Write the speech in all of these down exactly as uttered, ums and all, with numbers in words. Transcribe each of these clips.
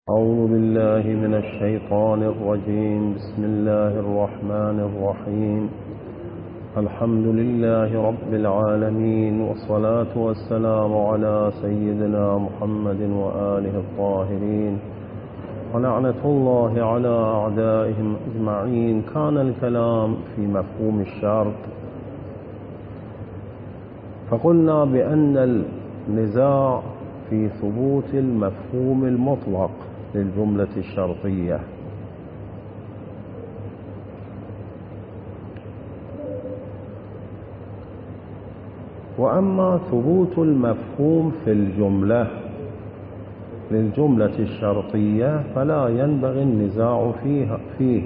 أعوذ بالله من الشيطان الرجيم. بسم الله الرحمن الرحيم. الحمد لله رب العالمين، والصلاة والسلام على سيدنا محمد وآله الطاهرين، ولعنة الله على أعدائهم أجمعين. كان الكلام في مفهوم الشرط، فقلنا بأن النزاع في ثبوت المفهوم المطلق للجملة الشرطية، وأما ثبوت المفهوم في الجملة للجملة الشرطية فلا ينبغي النزاع فيها فيه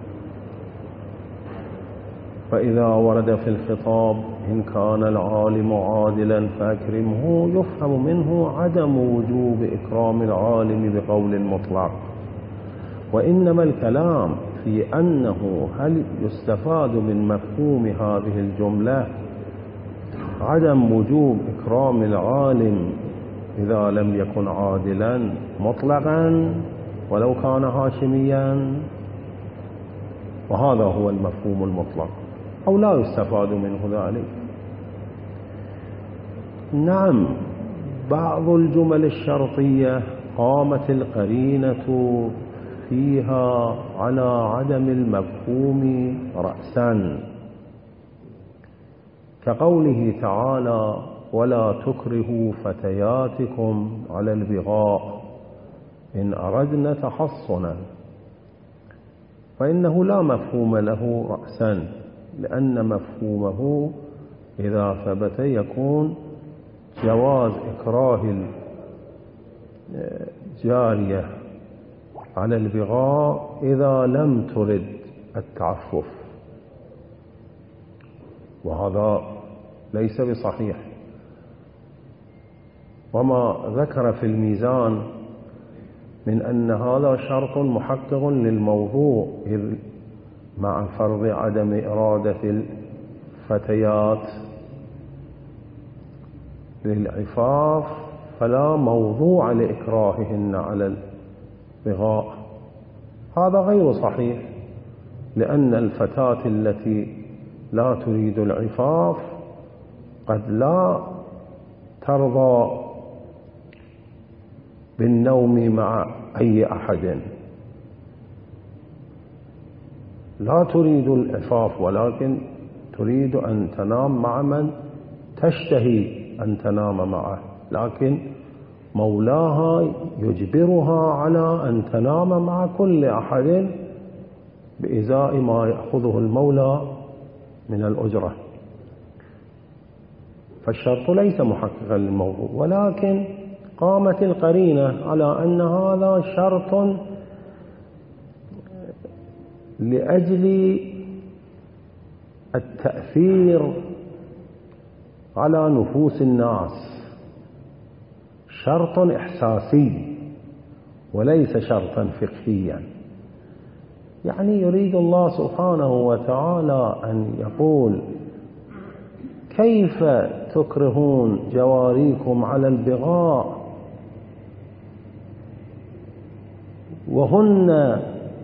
فإذا ورد في الخطاب إن كان العالم عادلا فأكرمه، يفهم منه عدم وجوب إكرام العالم بقول مطلق، وإنما الكلام في أنه هل يستفاد من مفهوم هذه الجملة عدم وجوب إكرام العالم إذا لم يكن عادلا مطلقا ولو كان هاشميا، وهذا هو المفهوم المطلق، أو لا يستفاد منه ذلك. نعم، بعض الجمل الشرطية قامت القرينة فيها على عدم المفهوم رأسا، كقوله تعالى: ولا تكرهوا فتياتكم على البغاء إن أردنا تحصنا، فإنه لا مفهوم له رأسا، لأن مفهومه إذا ثبت يكون جواز إكراه الجارية على البغاء إذا لم ترد التعفف، وهذا ليس بصحيح. وما ذكر في الميزان من أن هذا شرط محقق للموضوع، إذ مع فرض عدم إرادة الفتيات للعفاف فلا موضوع لإكراههن على البغاء، هذا غير صحيح، لأن الفتاة التي لا تريد العفاف قد لا ترضى بالنوم مع أي أحد، لا تريد العفاف ولكن تريد أن تنام مع من تشتهي أن تنام معه، لكن مولاها يجبرها على أن تنام مع كل أحد بإزاء ما يأخذه المولى من الأجرة، فالشرط ليس محققا للموضوع، ولكن قامت القرينة على أن هذا شرط لأجل التأثير على نفوس الناس، شرط إحساسي وليس شرطا فقهيا. يعني يريد الله سبحانه وتعالى أن يقول: كيف تكرهون جواريكم على البغاء وهن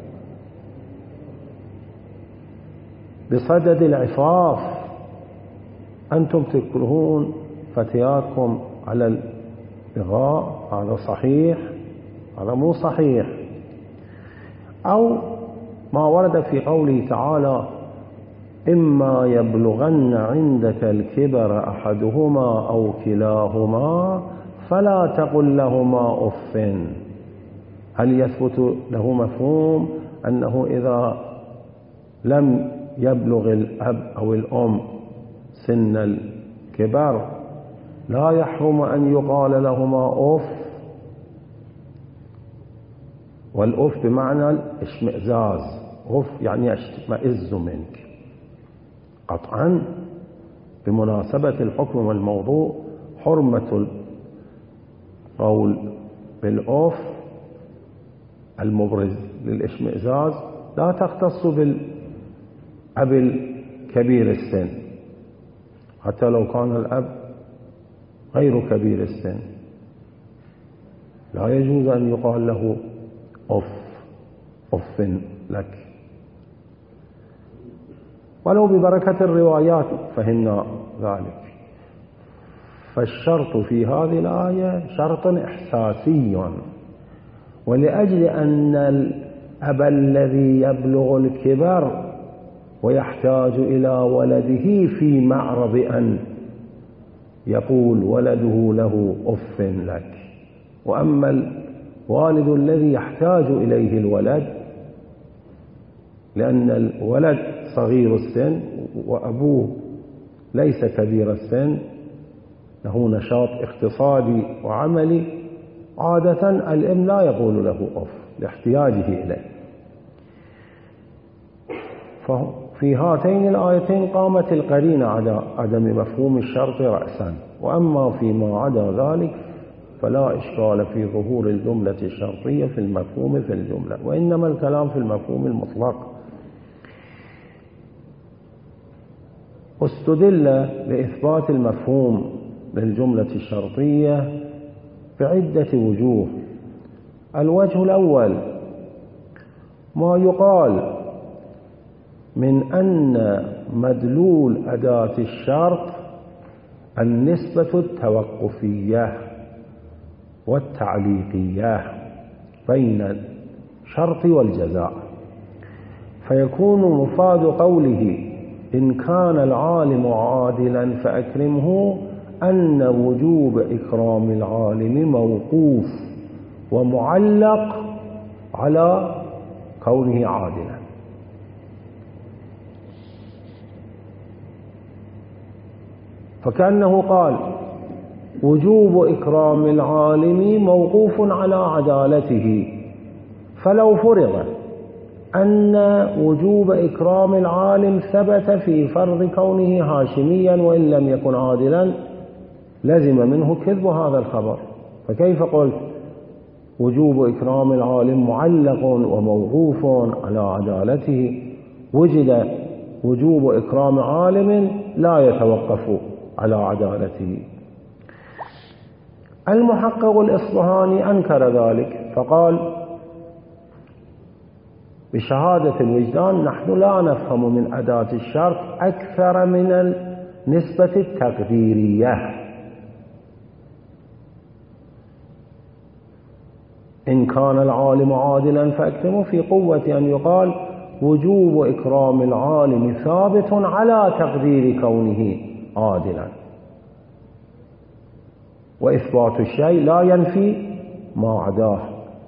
بصدد العفاف، أنتم تكرهون فتياتكم على البغاء؟ هذا صحيح؟ هذا مو صحيح. أو ما ورد في قوله تعالى: إما يبلغن عندك الكبر أحدهما أو كلاهما فلا تقل لهما أف. هل يثبت له مفهوم أنه إذا لم يبلغ الأب أو الأم سن الكبر لا يحرم أن يقال لهما أف؟ والأف بمعنى الاشمئزاز، أف يعني يشمئز منك. قطعا بمناسبة الحكم والموضوع حرمة القول بالأف المبرز للاشمئزاز لا تختص بالأب الكبير السن، حتى لو كان الأب غير كبير السن لا يجوز أن يقال له أف أف لك. ولو ببركة الروايات فهمنا ذلك. فالشرط في هذه الآية شرط إحساسي، ولأجل أن الأب الذي يبلغ الكبر ويحتاج إلى ولده في معرض أن يقول ولده له أف لك، وأما الوالد الذي يحتاج إليه الولد لأن الولد صغير السن وأبوه ليس كبير السن، له نشاط اقتصادي وعملي، عادة الابن لا يقول له أف لاحتياجه إليه. ففي هاتين الآيتين قامت القرينة على عدم مفهوم الشرط رأسا، وأما فيما عدا ذلك فلا إشكال في ظهور الجملة الشرطية في المفهوم في الجملة، وإنما الكلام في المفهوم المطلق. استدل لإثبات المفهوم للجملة الشرطية بعدة وجوه. الوجه الأول ما يقال من أن مدلول أداة الشرط النسبة التوقفية والتعليقية بين الشرط والجزاء، فيكون مفاد قوله إن كان العالم عادلا فأكرمه أن وجوب إكرام العالم موقوف ومعلق على كونه عادلا. فكأنه قال وجوب إكرام العالم موقوف على عدالته، فلو فرض أن وجوب إكرام العالم ثبت في فرض كونه هاشميا وإن لم يكن عادلا لزم منه كذب هذا الخبر. فكيف قلت وجوب إكرام العالم معلق وموقوف على عدالته، وجد وجوب إكرام عالم لا يتوقف على عدالته. المحقق الإصبهاني أنكر ذلك فقال بشهادة الوجدان نحن لا نفهم من أداة الشرط أكثر من النسبة التقديرية. إن كان العالم عادلا فأكرمه في قوة أن يقال وجوب إكرام العالم ثابت على تقدير كونه عادلا، وإثبات الشيء لا ينفي ما عداه.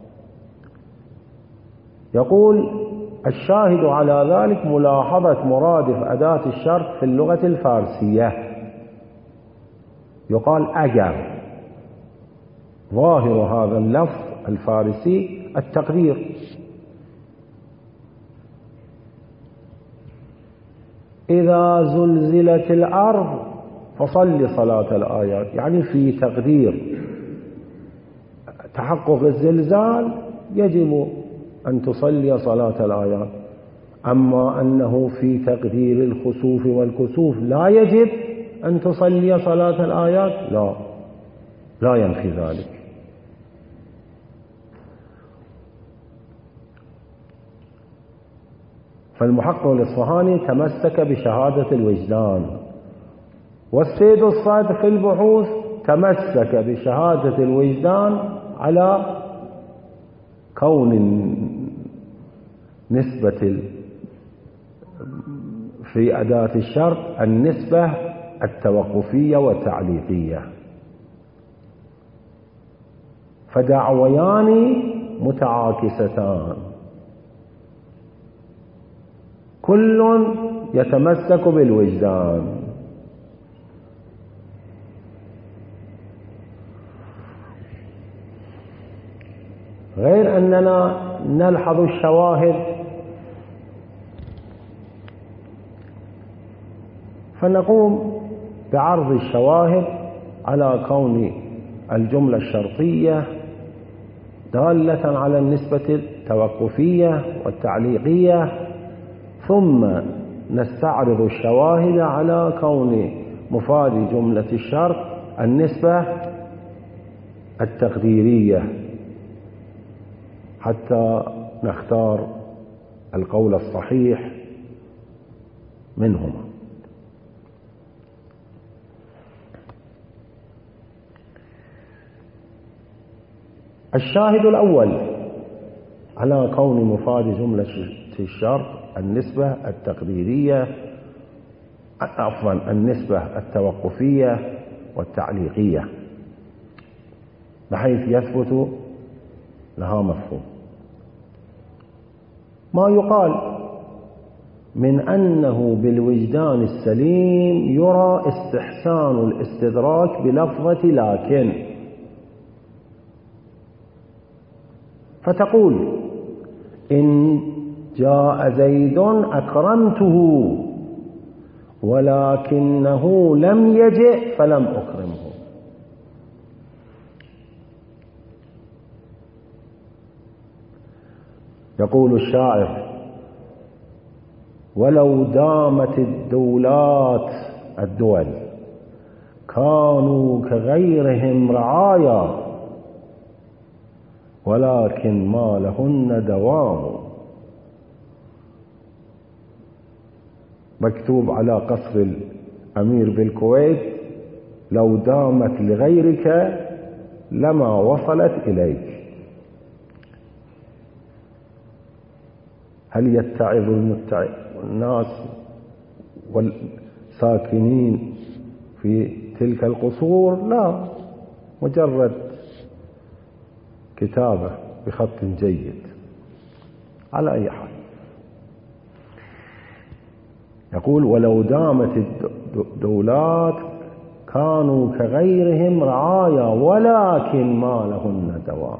يقول الشاهد على ذلك ملاحظة مرادف أداة الشرط في اللغة الفارسية. يقال أجر، ظاهر هذا اللفظ الفارسي التقدير. إذا زلزلت الأرض فصل صلاة الآيات، يعني في تقدير تحقق الزلزال يجب أن تصلي صلاة الآيات. أما أنه في تقدير الخسوف والكسوف لا يجب أن تصلي صلاة الآيات، لا لا ينفي ذلك. فالمحقق الإصفهاني تمسك بشهادة الوجدان، والسيد الصادق في البحوث تمسك بشهادة الوجدان على كون نسبة في أداة الشرط النسبة التوقفية والتعليقية، فدعويان متعاكستان كل يتمسك بالوجدان. غير أننا نلحظ الشواهد فنقوم بعرض الشواهد على كون الجملة الشرطية دالة على النسبة التوقفية والتعليقية، ثم نستعرض الشواهد على كون مفاد جملة الشرط النسبة التقديرية. حتى نختار القول الصحيح منهما. الشاهد الأول على كون مفاد جملة الشرط النسبة التقديرية، عفوا النسبة التوقفية والتعليقية، بحيث يثبت لها مفهوم. ما يقال من أنه بالوجدان السليم يرى استحسان الاستدراك بلفظة لكن، فتقول إن جاء زيد أكرمته ولكنه لم يجئ فلم أكرمه. يقول الشاعر: ولو دامت الدولات الدول كانوا كغيرهم رعايا ولكن ما لهن دوام. مكتوب على قصر الأمير بالكويت: لو دامت لغيرك لما وصلت إليك. هل يتعظ الناس والساكنين في تلك القصور؟ لا، مجرد كتابة بخط جيد. على أي حال، يقول: ولو دامت الدولات كانوا كغيرهم رعايا ولكن ما لهن دوام.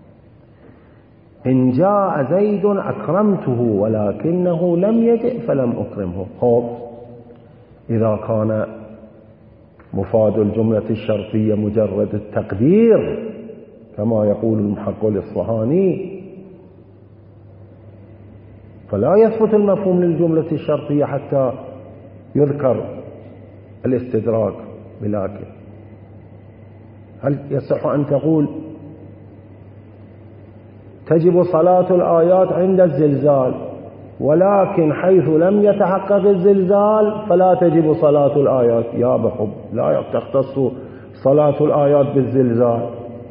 إن جاء زيد أكرمته ولكنه لم يجئ فلم أكرمه. خب، إذا كان مفاد الجملة الشرطية مجرد التقدير كما يقول المحقق الإصفهاني، فلا يثبت المفهوم للجملة الشرطية حتى يذكر الاستدراك بلكن. هل يصح أن تقول تجب صلاة الآيات عند الزلزال، ولكن حيث لم يتحقق الزلزال فلا تجب صلاة الآيات؟ يا بحب، لا تختص صلاة الآيات بالزلزال.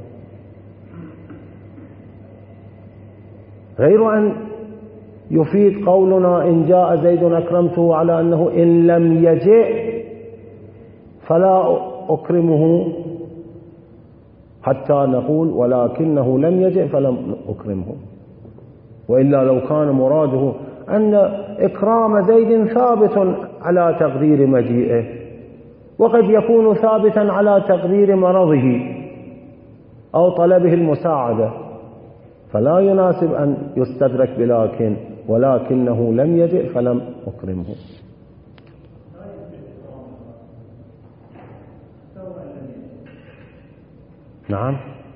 غير أن يفيد قولنا إن جاء زيد أكرمته على أنه إن لم يجئ فلا أكرمه، حتى نقول ولكنه لم يجئ فلم أكرمه. وإلا لو كان مراده أن إكرام زيد ثابت على تقدير مجيئه، وقد يكون ثابتا على تقدير مرضه أو طلبه المساعدة، فلا يناسب أن يستدرك بلكن ولكنه لم يجئ فلم أكرمه. نعم.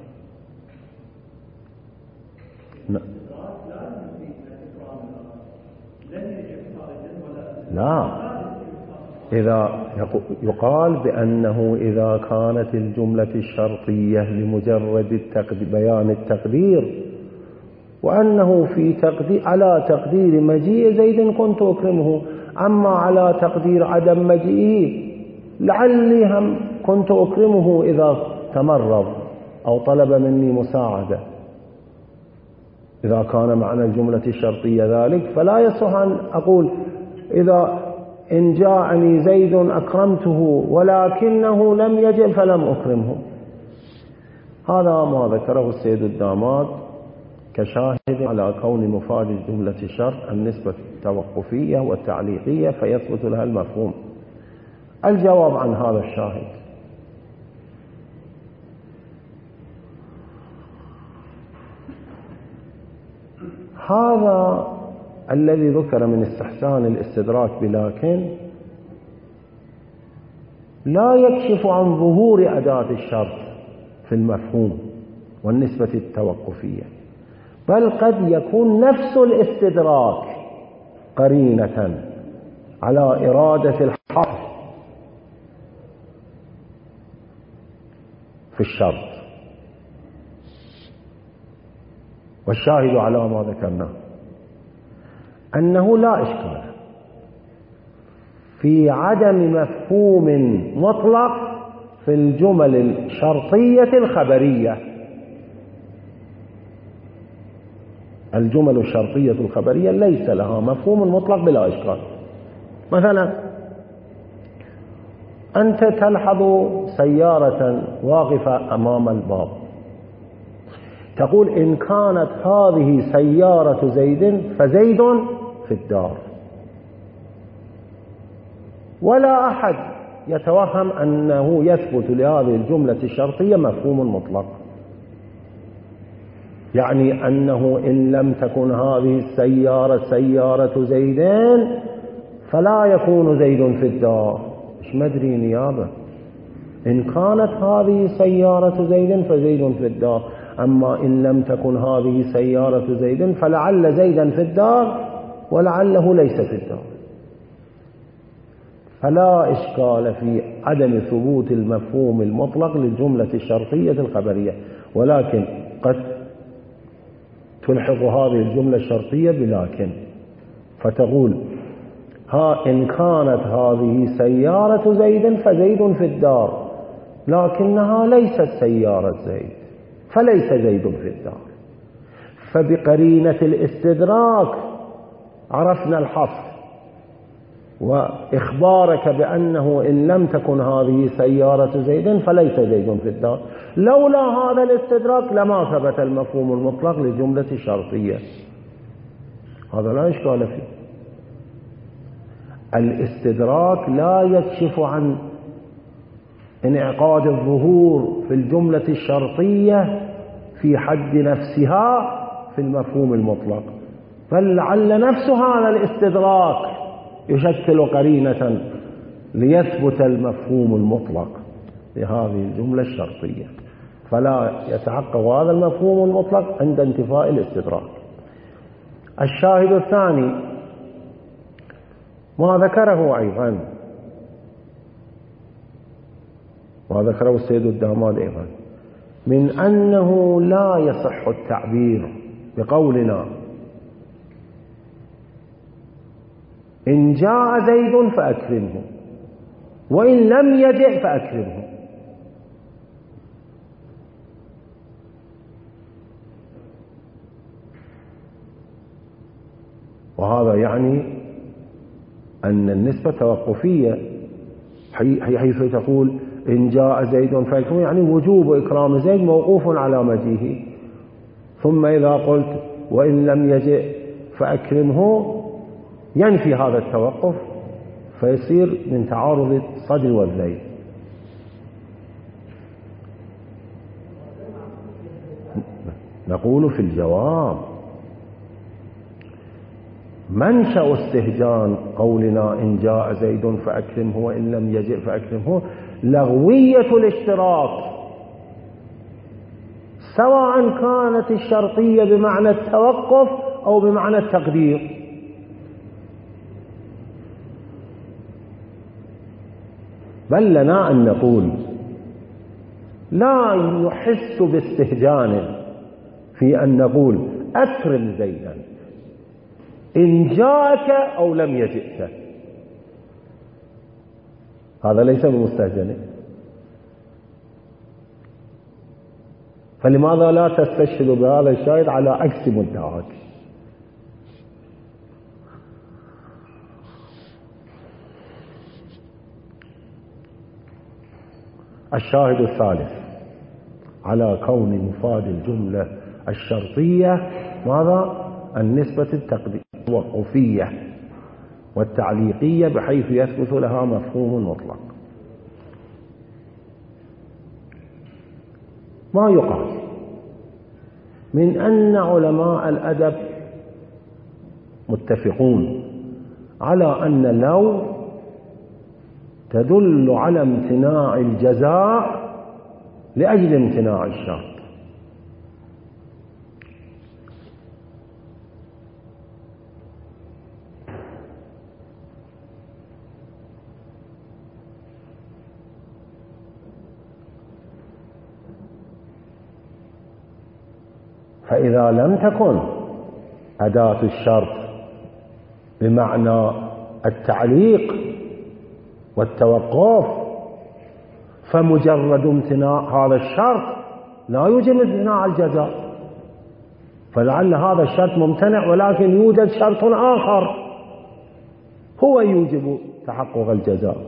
لا، إذا يقال بأنه إذا كانت الجملة الشرطية لمجرد بيان التقدير، وأنه في تقدير على تقدير مجيء زيد كنت أكرمه، أما على تقدير عدم مجيئه لعلي هم كنت أكرمه إذا تمرض أو طلب مني مساعدة. إذا كان معنى الجملة الشرطية ذلك فلا يصح أن أقول إذا إن جاءني زيد أكرمته ولكنه لم يجئ فلم أكرمه. هذا ما ذكره السيد الداماد كشاهد على كون مفاد الجملة الشرط النسبة التوقفية والتعليقية فيثبت لها المفهوم. الجواب عن هذا الشاهد: هذا الذي ذكر من استحسان الاستدراك بلكن لا يكشف عن ظهور أداة الشرط في المفهوم والنسبة التوقفية، بل قد يكون نفس الاستدراك قرينة على إرادة الحق في الشرط. والشاهد على ما ذكرناه أنه لا إشكال في عدم مفهوم مطلق في الجمل الشرطية الخبرية. الجمل الشرطية الخبرية ليس لها مفهوم مطلق بلا إشكال. مثلا أنت تلحظ سيارة واقفة أمام الباب، تقول إن كانت هذه سيارة زيد فزيد في الدار، ولا أحد يتوهم أنه يثبت لهذه الجملة الشرطية مفهوم مطلق، يعني أنه إن لم تكن هذه السيارة سيارة زيدين فلا يكون زيد في الدار. مش مدري نيابة، إن كانت هذه سيارة زيد فزيد في الدار، أما إن لم تكن هذه سيارة زيد فلعل زيدا في الدار ولعله ليس في الدار. فلا إشكال في عدم ثبوت المفهوم المطلق للجملة الشرطية الخبرية، ولكن قد تلحظ هذه الجملة الشرطية بلكن، فتقول ها إن كانت هذه سيارة زيد فزيد في الدار، لكنها ليست سيارة زيد فليس زيد في الدار. فبقرينة الاستدراك عرفنا الحصر، وإخبارك بأنه إن لم تكن هذه سيارة زيد فليس زيد في الدار. لولا هذا الاستدراك لما ثبت المفهوم المطلق للجملة الشرطية. هذا لا إشكال فيه. الاستدراك لا يكشف عن انعقاد الظهور في الجملة الشرطية في حد نفسها في المفهوم المطلق، بل لعل نفس هذا الاستدراك يشكل قرينة ليثبت المفهوم المطلق لهذه الجملة الشرطية، فلا يتحقق هذا المفهوم المطلق عند انتفاء الاستدراك. الشاهد الثاني ما ذكره أيضا ما ذكره السيد الداماد أيضا من أنه لا يصح التعبير بقولنا إن جاء زيد فأكرمه وإن لم يجئ فأكرمه. وهذا يعني أن النسبة توقفية، حيث تقول إن جاء زيد فأكرمه، يعني وجوب إكرام زيد موقوف على مجيئه. ثم إذا قلت وإن لم يجئ فأكرمه ينفي هذا التوقف، فيصير من تعارض الصدر والذيل. نقول في الجواب منشأ استهجان قولنا إن جاء زيد فأكرمه وإن لم يجئ فأكرمه لغوية الاشتراط، سواء كانت الشرطية بمعنى التوقف أو بمعنى التقدير. بل لنا أن نقول لا نحس باستهجان في أن نقول أكرم زيدا إن جاءك أو لم يجئك، هذا ليس بمستهجن. فلماذا لا تستشهد بهذا الشاهد على عكس مدعاك؟ الشاهد الثالث على كون مفاد الجملة الشرطية ماذا؟ النسبة التوقفية والتعليقية، بحيث يثبت لها مفهوم مطلق. ما يقال من أن علماء الأدب متفقون على أن لو تدل على امتناع الجزاء لأجل امتناع الشرط. فإذا لم تكن أداة الشرط بمعنى التعليق والتوقف، فمجرد امتناع هذا الشرط لا يوجب امتناع الجزاء، فلعل هذا الشرط ممتنع ولكن يوجد شرط آخر هو يوجب تحقق الجزاء.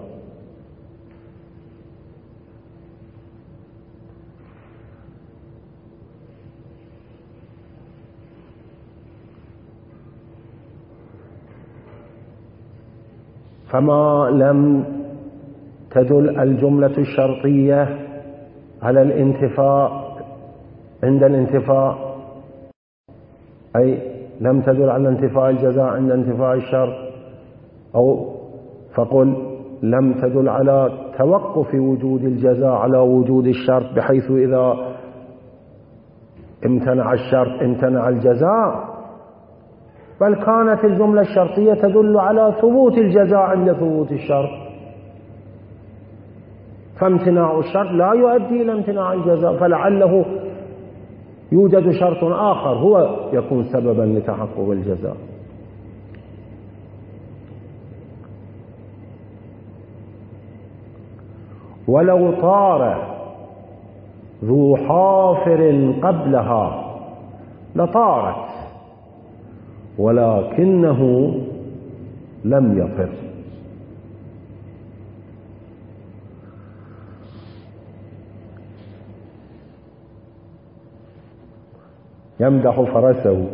فما لم تدل الجملة الشرطية على الانتفاء عند الانتفاء، أي لم تدل على انتفاء الجزاء عند انتفاء الشرط، أو فقل لم تدل على توقف وجود الجزاء على وجود الشرط، بحيث إذا امتنع الشرط امتنع الجزاء، بل كانت الجملة الشرطية تدل على ثبوت الجزاء عند ثبوت الشرط، فامتناع الشرط لا يؤدي إلى امتناع الجزاء، فلعله يوجد شرط آخر هو يكون سببا لتحقق الجزاء. ولو طار ذو حافر قبلها لطارت ولكنه لم يطر. يمدح فرسه،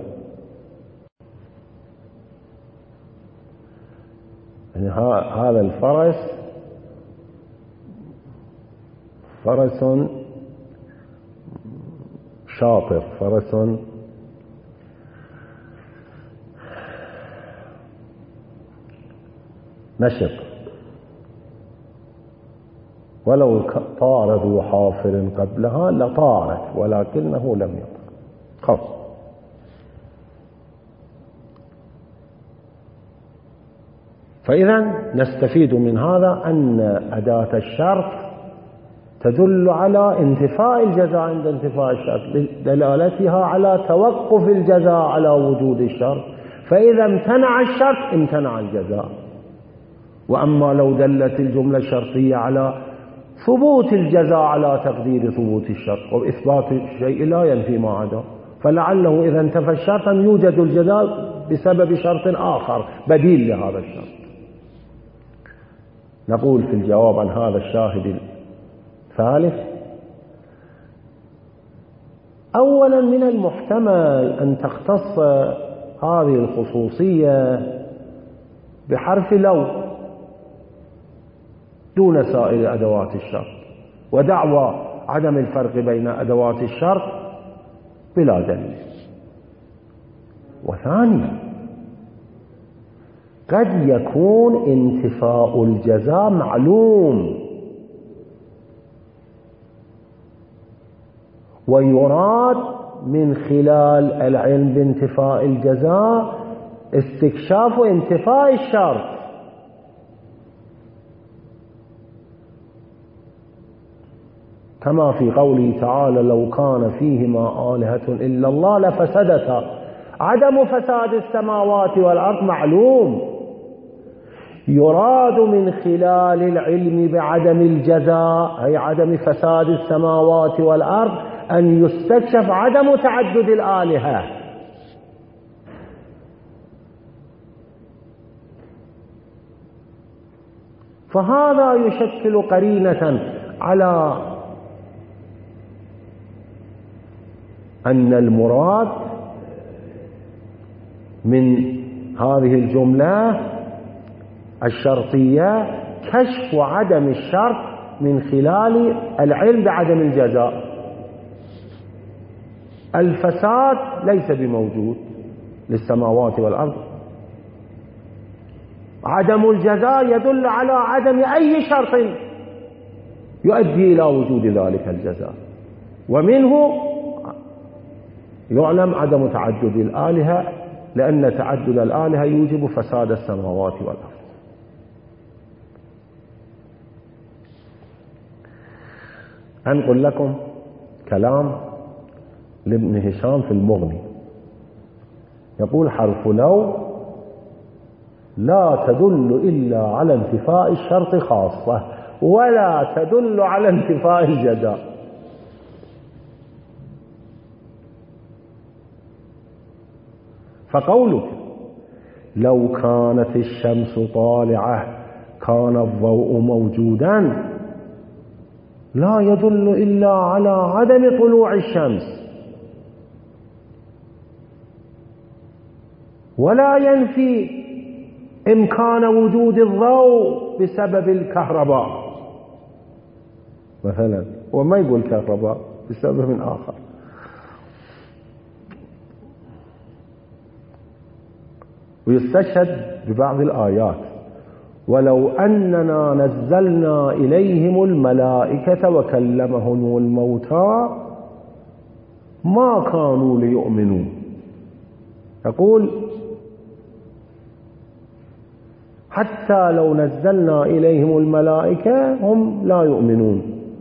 يعني هذا الفرس فرس شاطر، فرس نشط. ولو طار ذو حافر قبلها لطارت ولكنه لم يطر. خلاص. فإذا نستفيد من هذا أن أداة الشرط تدل على انتفاء الجزاء عند انتفاء الشرط، دلالتها على توقف الجزاء على وجود الشرط، فإذا امتنع الشرط امتنع الجزاء. وأما لو دلت الجملة الشرطية على ثبوت الجزاء على تقدير ثبوت الشرط، وإثبات الشيء لا ينفي ما عداه، فلعله إذا انتفى الشرط أن يوجد الجزاء بسبب شرط آخر بديل لهذا الشرط. نقول في الجواب عن هذا الشاهد الثالث: أولا من المحتمل أن تختص هذه الخصوصية بحرف لو دون سائر أدوات الشرط، ودعوى عدم الفرق بين أدوات الشرط بلا دليل. وثانيا قد يكون انتفاء الجزاء معلوم، ويراد من خلال العلم بانتفاء الجزاء استكشاف انتفاء الشرط، كما في قوله تعالى: لو كان فيهما آلهة إلا الله لفسدتا. عدم فساد السماوات والأرض معلوم، يراد من خلال العلم بعدم الجزاء أي عدم فساد السماوات والأرض أن يستكشف عدم تعدد الآلهة. فهذا يشكل قرينة على أن المراد من هذه الجملة الشرطية كشف عدم الشرط من خلال العلم بعدم الجزاء. الفساد ليس بموجود للسماوات والأرض، عدم الجزاء يدل على عدم أي شرط يؤدي إلى وجود ذلك الجزاء، ومنه يعلم عدم تعدد الآلهة، لأن تعدد الآلهة يوجب فساد السماوات والأرض. أنقل لكم كلام لابن هشام في المغني، يقول حرف لو لا تدل إلا على انتفاء الشرط خاصة ولا تدل على انتفاء الجزاء. فقولك لو كانت الشمس طالعة كان الضوء موجودا لا يدل إلا على عدم طلوع الشمس ولا ينفي إمكان وجود الضوء بسبب الكهرباء مثلا، وما يقول كهرباء بسبب آخر. ويستشهد ببعض الآيات ولو أننا نزلنا إليهم الملائكة وكلمهم الموتى ما كانوا ليؤمنوا. يقول حتى لو نزلنا إليهم الملائكة هم لا يؤمنون.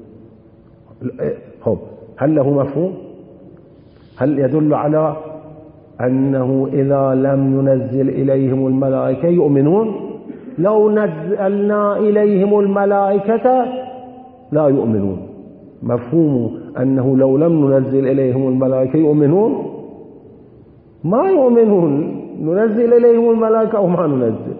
هل له مفهوم؟ هل يدل على أنه إذا لم ينزل إليهم الملائكة يؤمنون؟ لو نزلنا إليهم الملائكة لا يؤمنون. مفهوم أنه لو لم ننزل إليهم الملائكة يؤمنون؟ ما يؤمنون، ننزل إليهم الملائكة أو ما ننزل.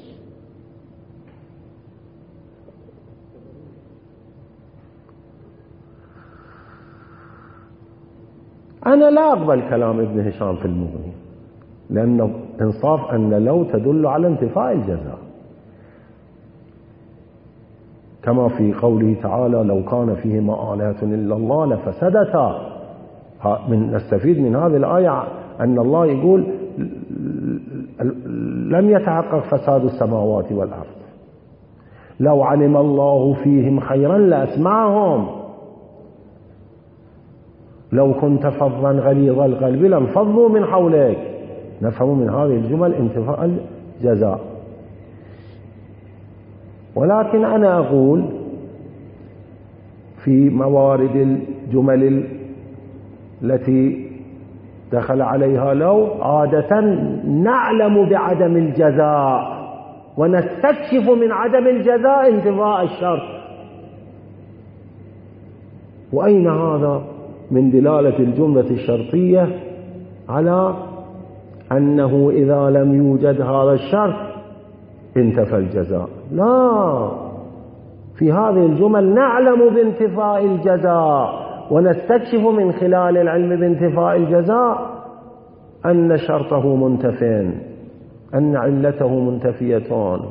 أنا لا أقبل كلام ابن هشام في المغني، لأنه إنصاف أن لو تدل على انتفاء الجزاء، كما في قوله تعالى لو كان فيهما آلهة إلا الله لفسدتا. من نستفيد من هذه الآية أن الله يقول لم يتحقق فساد السماوات والأرض، لو علم الله فيهم خيرا لأسمعهم، لو كنت فظا غليظ القلب لانفضوا من حولك. نفهم من هذه الجمل انتفاء الجزاء. ولكن أنا أقول في موارد الجمل التي دخل عليها لو عادة نعلم بعدم الجزاء ونستكشف من عدم الجزاء انتفاء الشرط. وأين هذا من دلالة الجملة الشرطية على أنه إذا لم يوجد هذا الشرط انتفى الجزاء؟ لا، في هذه الجمل نعلم بانتفاء الجزاء ونستكشف من خلال العلم بانتفاء الجزاء أن شرطه منتفين، أن علته منتفية.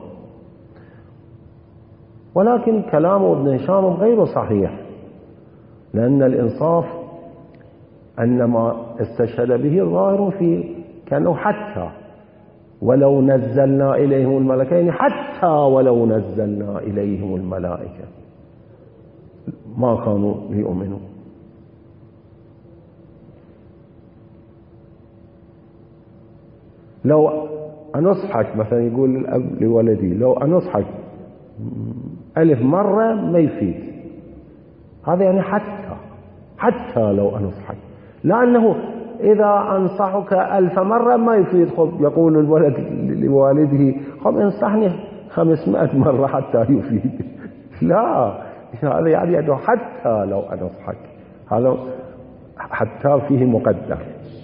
ولكن كلام ابن هشام غير صحيح، لأن الإنصاف أن ما استشهد به الظاهر فيه كأنه حتى ولو نزلنا إليهم الملائكة، يعني حتى ولو نزلنا إليهم الملائكة ما كانوا ليؤمنوا. لو أنصحك مثلا، يقول الأب لولدي لو أنصحك ألف مرة ما يفيد، هذا يعني حتى حتى لو أنصحك، لأنه إذا أنصحك ألف مرة ما يفيد. خب يقول الولد لوالده خب انصحني خمسمائة مرة حتى يفيد. لا، هذا يعني حتى لو أنصحك، هذا حتى فيه مقدر،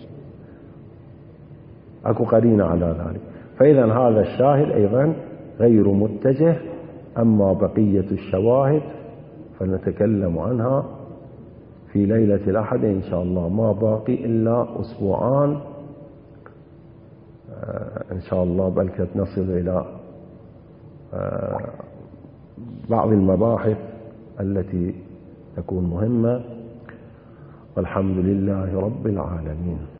أكو قرينة على ذلك. فإذا هذا الشاهد أيضا غير متجه. أما بقية الشواهد فنتكلم عنها في ليلة الأحد إن شاء الله، ما باقي إلا أسبوعان إن شاء الله، بل قد نصل إلى بعض المباحث التي تكون مهمة. والحمد لله رب العالمين.